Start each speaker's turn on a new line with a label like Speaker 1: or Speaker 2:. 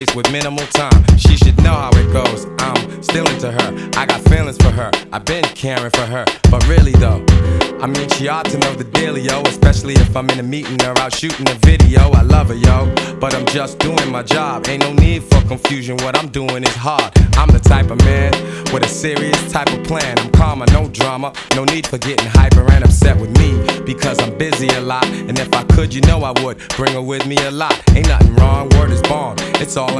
Speaker 1: it with minimal time. She should know how it goes. I'm still into her. I got feelings for her. I've been caring for her. But really though, I mean, she ought to know the dealio, especially if I'm in a meeting or out shooting a video. I love her, yo, but I'm just doing my job. Ain't no need for confusion. What I'm doing is hard. I'm the type of man with a serious type of plan. I'm calmer, no drama. No need for getting hyper and upset with me, because I'm busy a lot. And if I could, you know I would bring her with me a lot. Ain't nothing wrong, word is born. It's all